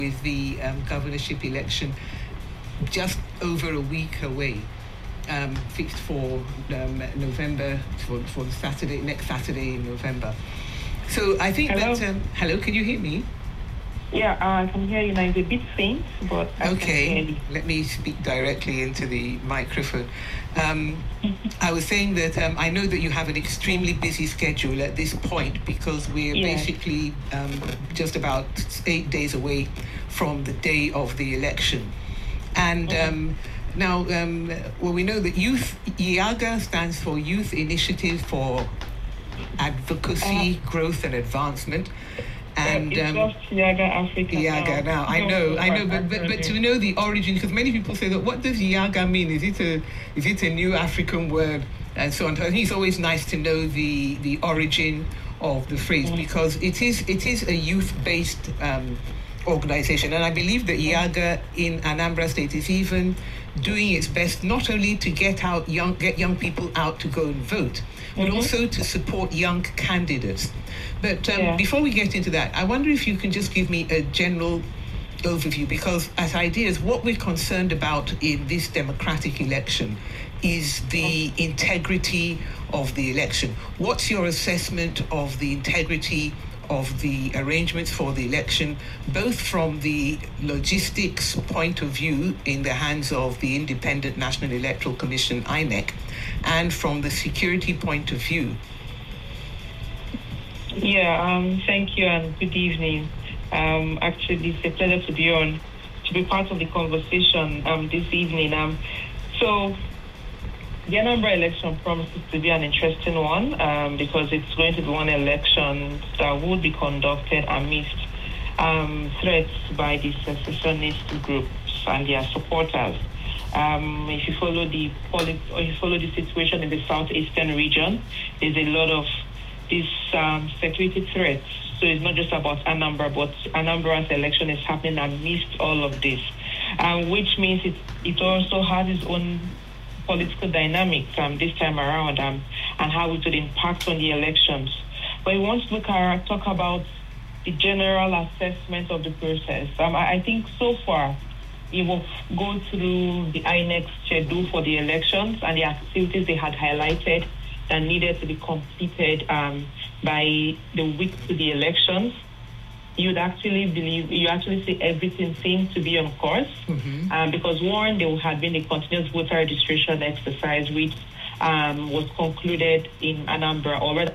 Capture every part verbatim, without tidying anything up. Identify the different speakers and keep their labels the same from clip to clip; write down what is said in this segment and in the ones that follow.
Speaker 1: with the um, governorship election just over a week away, um, fixed for um, November, for, for the Saturday, next Saturday in November. So I think
Speaker 2: hello?
Speaker 1: that, um, hello, can you hear me?
Speaker 2: Yeah, uh, I can hear you now. It's a bit faint, but I
Speaker 1: okay,
Speaker 2: can hear you.
Speaker 1: Let me speak directly into the microphone. Um, I was saying that um, I know that you have an extremely busy schedule at this point because we're
Speaker 2: Yeah.
Speaker 1: basically um, just about eight days away from the day of the election. And
Speaker 2: Mhm.
Speaker 1: um, now, um, well, we know that Youth, IAGA stands for Youth Initiative for Advocacy,
Speaker 2: Uh,
Speaker 1: Growth and Advancement. And
Speaker 2: it's
Speaker 1: um,
Speaker 2: just IAGA Africa
Speaker 1: IAGA now. I know, I know, but, but but to know the origin, because many people say that what does IAGA mean? Is it a is it a new African word and so on? So I think it's always nice to know the the origin of the phrase
Speaker 2: Mm-hmm.
Speaker 1: because it is it is a youth-based um, organization, and I believe that IAGA in Anambra State is even doing its best not only to get out young get young people out to go and vote, but
Speaker 2: Mm-hmm.
Speaker 1: also to support young candidates. But um,
Speaker 2: Yeah.
Speaker 1: before we get into that, I wonder if you can just give me a general overview, because as ideas, what we're concerned about in this democratic election is the integrity of the election. What's your assessment of the integrity of the arrangements for the election, both from the logistics point of view in the hands of the Independent National Electoral Commission, I N E C, and from the security point of view?
Speaker 2: Yeah, um, thank you and good evening. Um, actually, it's a pleasure to be on, to be part of the conversation um, this evening. Um, so, the Anambra election promises to be an interesting one um, because it's going to be one election that would be conducted amidst um, threats by the secessionist groups and their supporters. Um, if you follow the polit- or you follow the situation in the southeastern region, there's a lot of these um, security threats. So it's not just about Anambra, but Anambra's election is happening amidst all of this, um, which means it it also has its own political dynamics um, this time around um, and how it would impact on the elections. But we want to look at, talk about the general assessment of the process. Um, I, I think so far it will go through the I N E C schedule for the elections and the activities they had highlighted that needed to be completed um, by the week to the elections. You'd actually believe, you actually see everything seems to be on course
Speaker 1: Mm-hmm.
Speaker 2: um, because one, there had been a continuous voter registration exercise which um, was concluded in Anambra already.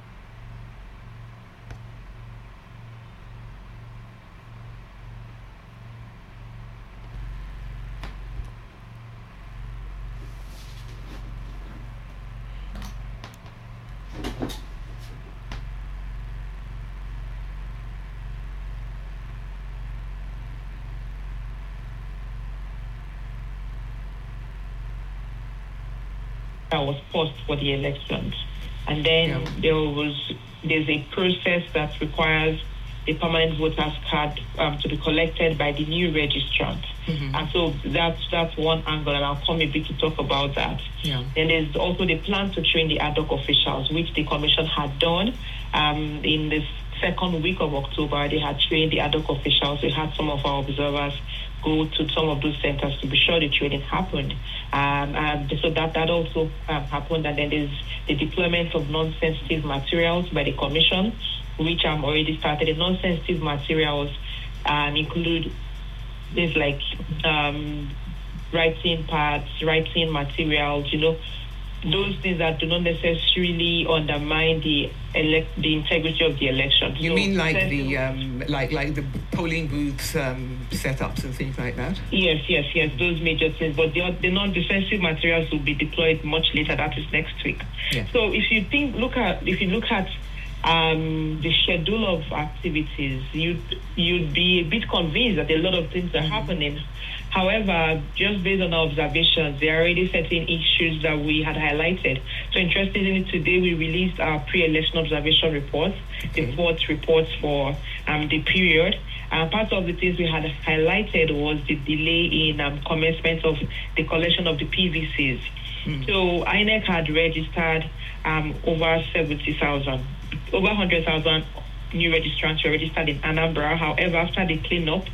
Speaker 2: was paused for the elections. And then
Speaker 1: Yeah.
Speaker 2: there was there's a process that requires the permanent voters card um, to be collected by the new registrant.
Speaker 1: Mm-hmm.
Speaker 2: And so that's that's one angle, and I'll come a bit to talk about that.
Speaker 1: Yeah.
Speaker 2: Then there's also the plan to train the ad hoc officials, which the commission had done um, in the second week of October. They had trained the ad hoc officials. We had some of our observers go to some of those centers to be sure the training happened. Um, and so that, that also um, happened. And then there's the deployment of non-sensitive materials by the commission, which um, already started. The non-sensitive materials um, include things like um, writing pads, writing materials, you know, those things that do not necessarily undermine the elect the integrity of the election.
Speaker 1: You
Speaker 2: so
Speaker 1: mean like the um, like like the polling booths um, setups and things like that?
Speaker 2: Yes, yes, yes, those major things. But the, the non-defensive materials will be deployed much later. That is next week.
Speaker 1: Yeah.
Speaker 2: So if you think, look at if you look at um, the schedule of activities, you'd you'd be a bit convinced that a lot of things are mm-hmm. happening. However, just based on our observations, there are already certain issues that we had highlighted. So interestingly, today we released our pre-election observation reports,
Speaker 1: okay.
Speaker 2: the fourth reports for um, the period. And part of the things we had highlighted was the delay in um, commencement of the collection of the P V Cs. Mm. So I N E C had registered um, over seventy thousand, over one hundred thousand new registrants were registered in Anambra. However, after the cleanup,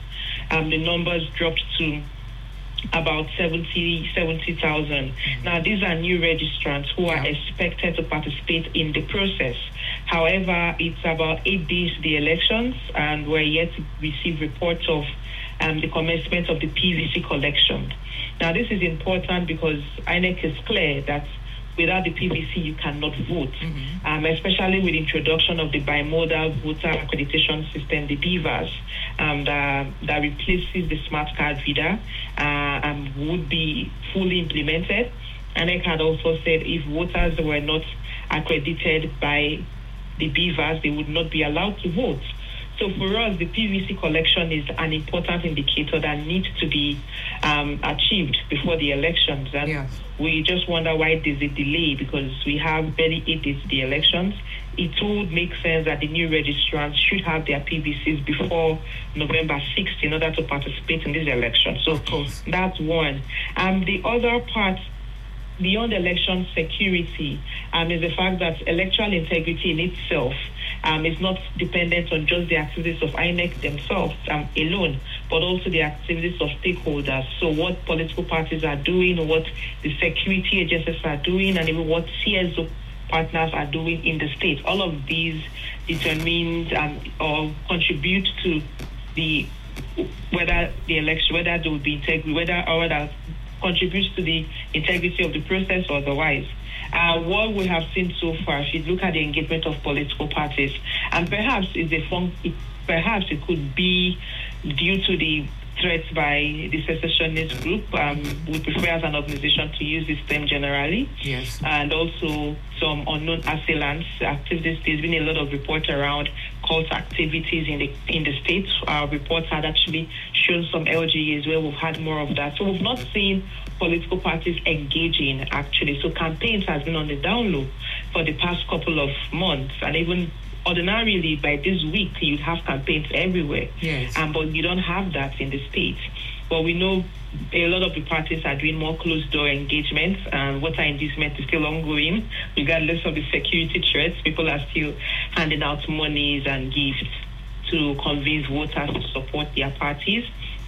Speaker 2: um, the numbers dropped to about seventy thousand. Now, these are new registrants who are expected to participate in the process. However, it's about eight days to the elections, and we're yet to receive reports of um, the commencement of the P V C collection. Now, this is important because I N E C is clear that without the P V C, you cannot vote, mm-hmm. um, especially with the introduction of the bimodal voter accreditation system, the B V A S, um, that, that replaces the smart card reader uh, and would be fully implemented. I N E C had also said if voters were not accredited by the B V A S, they would not be allowed to vote. So for us, the P V C collection is an important indicator that needs to be um, achieved before the elections. And yes. we just wonder why there's a delay, because we have barely eight days to the elections. It would make sense that the new registrants should have their P V Cs before November sixth in order to participate in this election. So of course, that's one. Um, the other part, beyond election security, um, is the fact that electoral integrity in itself um, is not dependent on just the activities of I N E C themselves um, alone, but also the activities of stakeholders. So what political parties are doing, what the security agencies are doing, and even what C S O partners are doing in the state. All of these determine um, or contribute to the whether the election, whether there will be integrity, whether or whether contributes to the integrity of the process or otherwise. Uh, what we have seen so far, if you look at the engagement of political parties, and perhaps is a fun, it, perhaps it could be due to the threats by the secessionist group. Um, we prefer as an organization to use this term generally.
Speaker 1: Yes. And
Speaker 2: also some unknown assailants activities. There's been a lot of reports around cult activities in the in the state. Our reports had actually shown some L G As where we've had more of that. So we've not seen political parties engaging actually. So campaigns has been on the down low for the past couple of months, and even ordinarily by this week you'd have campaigns everywhere.
Speaker 1: Yes.
Speaker 2: Um, but you don't have that in the state. But we know a lot of the parties are doing more closed door engagements, and voter engagement is still ongoing regardless of the security threats. People are still handing out monies and gifts to convince voters to support their parties.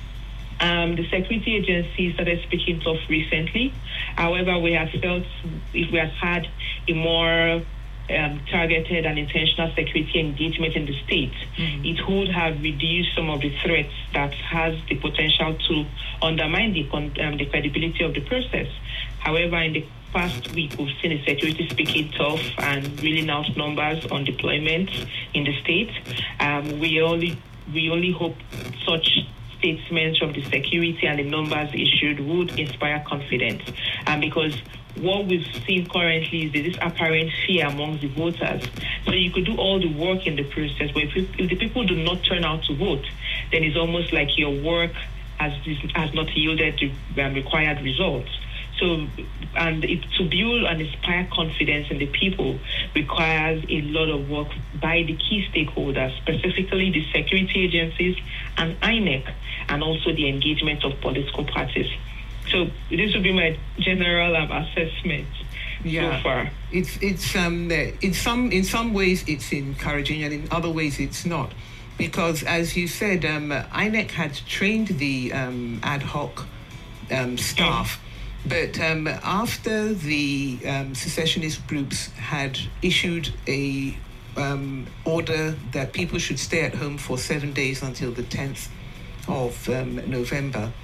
Speaker 2: Um, the security agency started speaking tough recently. However, we have felt if we had had a more um, targeted and intentional security engagement in the state, mm-hmm. it would have reduced some of the threats that has the potential to undermine the, um, the credibility of the process. However, in the past week, we've seen the security speaking tough and really announced numbers on deployment in the state. Um, we only we only hope such statements from the security and the numbers issued would inspire confidence, um, because what we've seen currently is this apparent fear among the voters. So you could do all the work in the process, but if, if the people do not turn out to vote, then it's almost like your work has has not yielded the um, required results. So, and it, to build and inspire confidence in the people requires a lot of work by the key stakeholders, specifically the security agencies and I N E C, and also the engagement of political parties. So this would be my general um, assessment
Speaker 1: yeah.
Speaker 2: so far.
Speaker 1: It's it's um in some in some ways it's encouraging, and in other ways it's not, because as you said, um, I N E C had trained the um, ad hoc um, staff. Mm. But um, after the um, secessionist groups had issued a um, order that people should stay at home for seven days until the tenth of um, November,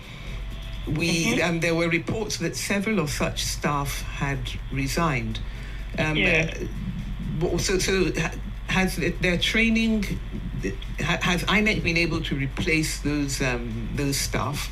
Speaker 1: we mm-hmm. um, there were reports that several of such staff had resigned. Um,
Speaker 2: yeah.
Speaker 1: uh, so, so has their training, has I N E C been able to replace those um, those staff?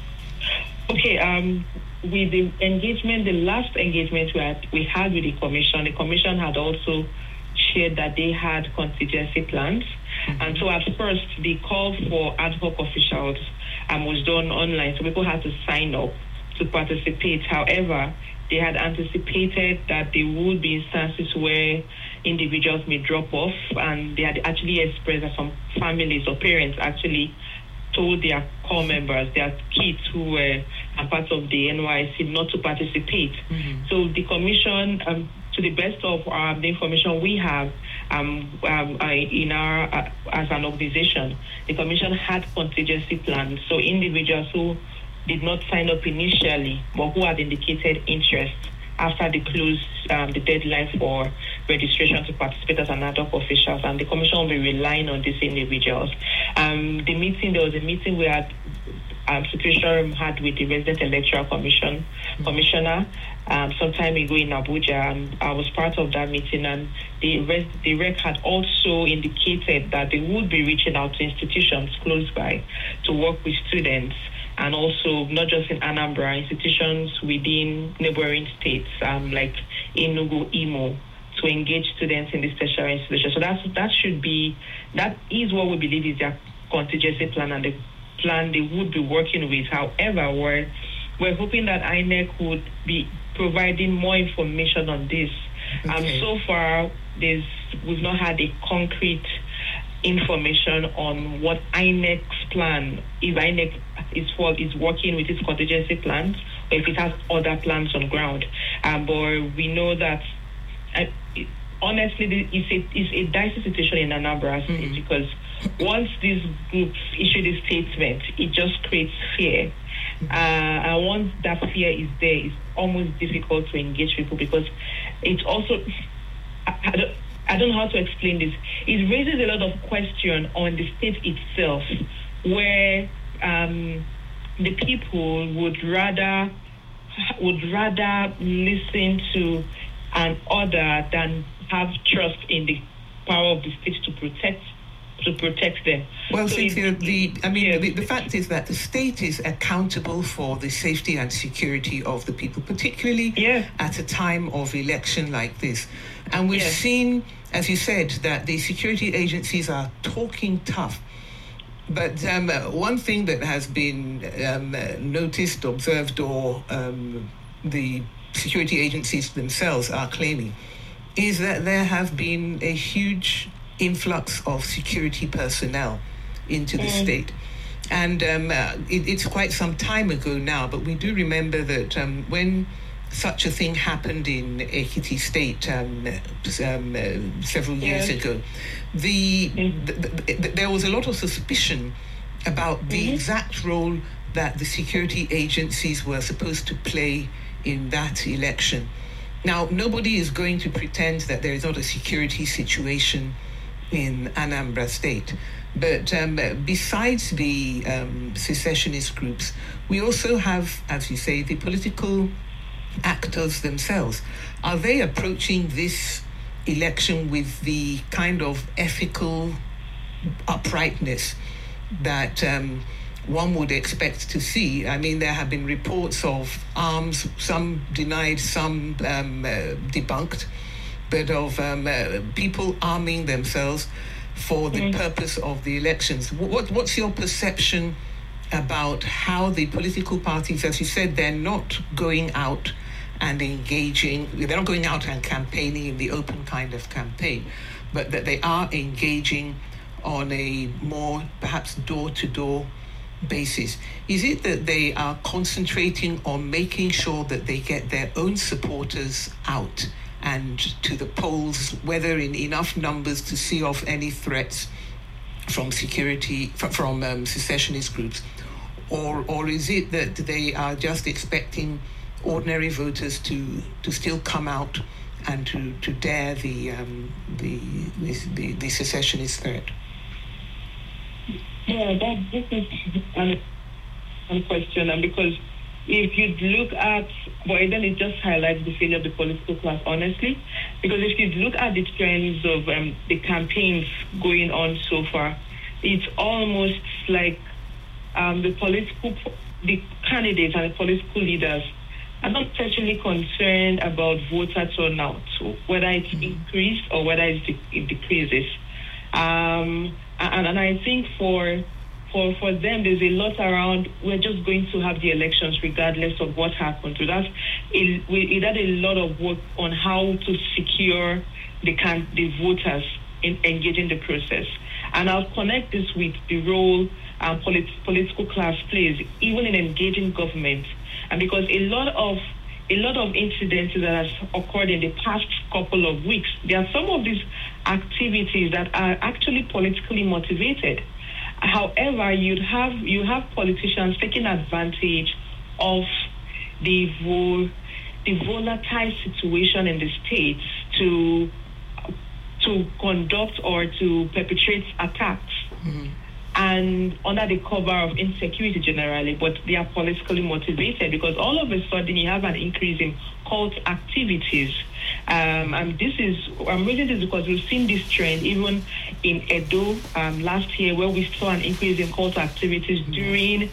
Speaker 2: Okay. Um. With the engagement, the last engagement we had, we had with the commission, the commission had also shared that they had contingency plans. Mm-hmm. And so at first, the call for ad hoc officials um, was done online, so people had to sign up to participate. However, they had anticipated that there would be instances where individuals may drop off, and they had actually expressed that some families or parents actually told their core members, their kids who were a part of the N Y C, not to participate. Mm-hmm. So the commission, um, to the best of uh, the information we have, um, um, I, in our uh, as an organization, the commission had contingency plans. So individuals who did not sign up initially, but who had indicated interest after the close um, the deadline for registration to participate as an ad hoc officials, and the commission will be relying on these individuals. Um, the meeting, there was a meeting we had, um, Secretary had with the Resident Electoral Commission mm-hmm. Commissioner um, some time ago in Abuja, and I was part of that meeting, and the, res- the R E C had also indicated that they would be reaching out to institutions close by to work with students, and also not just in Anambra, institutions within neighboring states um, like Enugu, Imo, to engage students in this tertiary institution. So that's, that should be, that is what we believe is their contingency plan and the plan they would be working with. However, we're, we're hoping that I N E C would be providing more information on this. Okay. Um, so far, there's, we've not had a concrete information on what I N E C's plan, if I N E C is for is working with its contingency plans, or if it has other plans on ground. Um, but we know that, uh, it, honestly, it's a, it's a dicey situation in Anambra State mm-hmm. because once these groups issue this statement, it just creates fear. Uh, and once that fear is there, it's almost difficult to engage people because it's also, I, I don't, I don't know how to explain this. It raises a lot of question on the state itself, where um, the people would rather would rather listen to an order than have trust in the power of the state to protect to protect them.
Speaker 1: Well,
Speaker 2: so
Speaker 1: Cynthia,
Speaker 2: it,
Speaker 1: the I mean,
Speaker 2: yeah.
Speaker 1: the, the fact is that the state is accountable for the safety and security of the people, particularly
Speaker 2: yeah.
Speaker 1: at a time of election like this. And we've
Speaker 2: yeah.
Speaker 1: seen, as you said, that the security agencies are talking tough. But um, uh, one thing that has been um, uh, noticed, observed, or um, the security agencies themselves are claiming is that there have been a huge influx of security personnel into the mm. state. And um, uh, it, it's quite some time ago now, but we do remember that um, when such a thing happened in Ekiti State um, um, uh, several years yes. ago, the, mm. the, the, the there was a lot of suspicion about the mm-hmm. exact role that the security agencies were supposed to play in that election. Now, nobody is going to pretend that there is not a security situation in Anambra State. But um, besides the um, secessionist groups, we also have, as you say, the political actors themselves. Are they approaching this election with the kind of ethical uprightness that um, one would expect to see? I mean, there have been reports of arms, some denied, some um, uh, debunked, but of um, uh, people arming themselves for the mm. purpose of the elections. What, what's your perception about how the political parties, as you said, they're not going out and engaging, they're not going out and campaigning in the open kind of campaign, but that they are engaging on a more perhaps door-to-door basis? Is it that they are concentrating on making sure that they get their own supporters out and to the polls, whether in enough numbers to see off any threats from security, from, from um, secessionist groups? Or or is it that they are just expecting ordinary voters to, to still come out and to, to dare the, um, the, the, the secessionist threat?
Speaker 2: Yeah, that, this is an, an question, and because if you look at, well, then it just highlights the failure of the political class, honestly, because if you look at the trends of um, the campaigns going on so far, it's almost like um, the political, the candidates and the political leaders are not especially concerned about voter turnout, whether it's increased or whether it's de- it decreases. Um, and, and I think for For for them, there's a lot around, we're just going to have the elections regardless of what happens. So that's a, we did a lot of work on how to secure the can, the voters in engaging the process. And I'll connect this with the role um, polit, political class plays, even in engaging government. And because a lot of a lot of incidents that has occurred in the past couple of weeks, there are some of these activities that are actually politically motivated. However, you'd have you have politicians taking advantage of the vol- the volatile situation in the states to to conduct or to perpetrate attacks. Mm-hmm. And under the cover of insecurity generally, but they are politically motivated because all of a sudden you have an increase in cult activities. Um, and this is, I'm raising this because we've seen this trend even in Edo um, last year, where we saw an increase in cult activities mm-hmm. during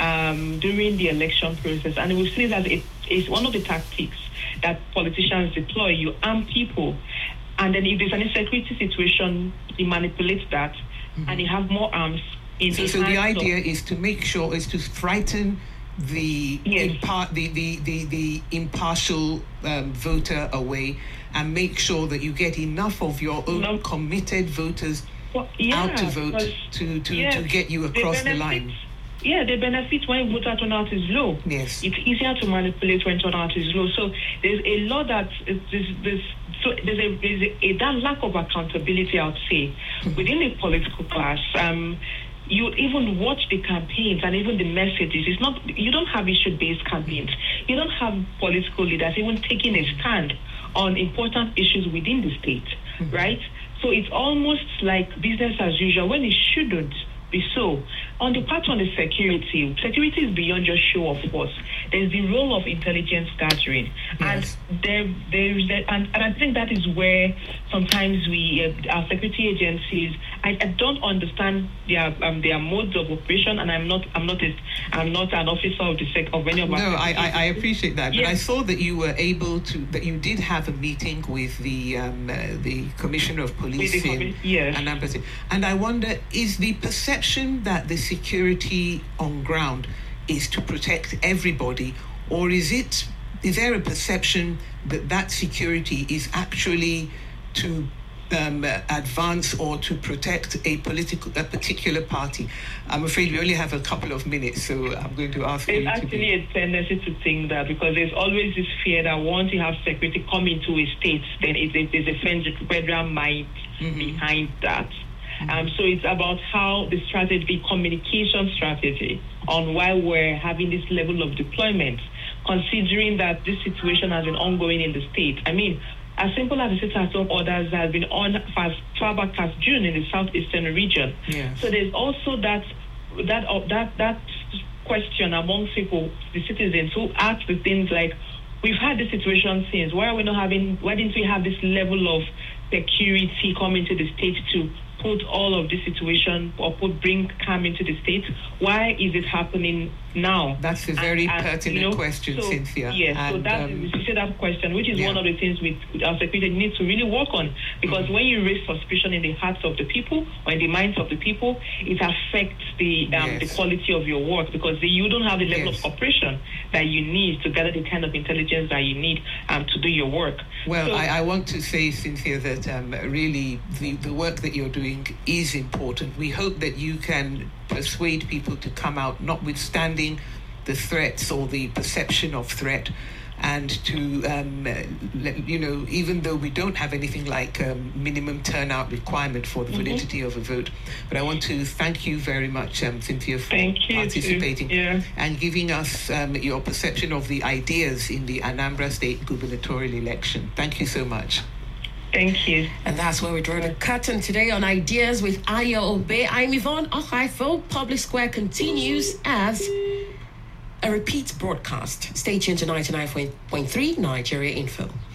Speaker 2: um, during the election process. And we've seen that it is one of the tactics that politicians deploy. You arm people, and then if there's an insecurity situation, you manipulate that. Mm-hmm. And you have more arms in
Speaker 1: so,
Speaker 2: the
Speaker 1: so the idea
Speaker 2: of,
Speaker 1: is to make sure is to frighten the
Speaker 2: yes.
Speaker 1: impar- the, the, the, the impartial um, voter away, and make sure that you get enough of your own no. committed voters
Speaker 2: well, yeah,
Speaker 1: out to vote to to,
Speaker 2: yes,
Speaker 1: to get you across the line.
Speaker 2: Yeah, the benefit when voter turnout is low.
Speaker 1: Yes.
Speaker 2: It's easier to manipulate when turnout is low. So there's a lot that is this this so there's a there's a, a that lack of accountability, I would say, mm-hmm. within the political class. Um you even watch the campaigns and even the messages. It's not you don't have issue-based campaigns. You don't have political leaders even taking a stand on important issues within the state, mm-hmm. right? So it's almost like business as usual when it shouldn't be so. On the part of the security, security is beyond just show of force. There's the role of intelligence gathering, yes. and there, there is, that, and, and I think that is where sometimes we, uh, our security agencies, I, I don't understand their um, their modes of operation, and I'm not, I'm not, a, I'm not an officer of the sec of any of our.
Speaker 1: No, I, I, I appreciate that,
Speaker 2: yes.
Speaker 1: but I saw that you were able to, that you did have a meeting with the um, uh, the Commissioner of Police in
Speaker 2: commi- yes.
Speaker 1: Anambra State, and I wonder, is the perception that the security on ground is to protect everybody, or is it is there a perception that that security is actually to um, uh, advance or to protect a political a particular party? I'm afraid we only have a couple of minutes, so I'm going to ask
Speaker 2: There's
Speaker 1: you
Speaker 2: actually
Speaker 1: to be...
Speaker 2: a tendency to think that, because there's always this fear that once you have security come into a state, then it, it, there's a federal might mm-hmm. behind that. Um, so it's about how the strategy, the communication strategy on why we're having this level of deployment, considering that this situation has been ongoing in the state. I mean, as simple as the state-at-home orders has been on far, far back as June in the southeastern region.
Speaker 1: Yes.
Speaker 2: So there's also that that uh, that that question amongst people, the citizens, who ask the things like, we've had this situation since, why are we not having, why didn't we have this level of security come into the state to put all of this situation or put bring calm into the state? Why is it happening now?
Speaker 1: That's a very and, pertinent
Speaker 2: you know,
Speaker 1: question,
Speaker 2: so,
Speaker 1: Cynthia.
Speaker 2: Yes,
Speaker 1: and,
Speaker 2: so that
Speaker 1: um,
Speaker 2: is that question, which is
Speaker 1: yeah.
Speaker 2: one of the things we, our security needs to really work on, because mm-hmm. when you raise suspicion in the hearts of the people or in the minds of the people, it affects the um, yes. the quality of your work, because the, you don't have the level yes. of cooperation that you need to gather the kind of intelligence that you need um, to do your work.
Speaker 1: Well,
Speaker 2: so,
Speaker 1: I, I want to say, Cynthia, that um, really the, the work that you're doing is important. We hope that you can persuade people to come out, notwithstanding the threats or the perception of threat, and to, um, let, you know, even though we don't have anything like um, minimum turnout requirement for the validity mm-hmm. of a vote. But I want to thank you very much, um, Cynthia, for
Speaker 2: thank
Speaker 1: participating
Speaker 2: yeah.
Speaker 1: and giving us um, your perception of the ideas in the Anambra State gubernatorial election. Thank you so much.
Speaker 2: Thank you.
Speaker 3: And that's where we draw the curtain today on Ideas with Ayo Obe. I'm Yvonne Okaifo. Public Square continues as a repeat broadcast. Stay tuned to ninety-nine point three Nigeria Info.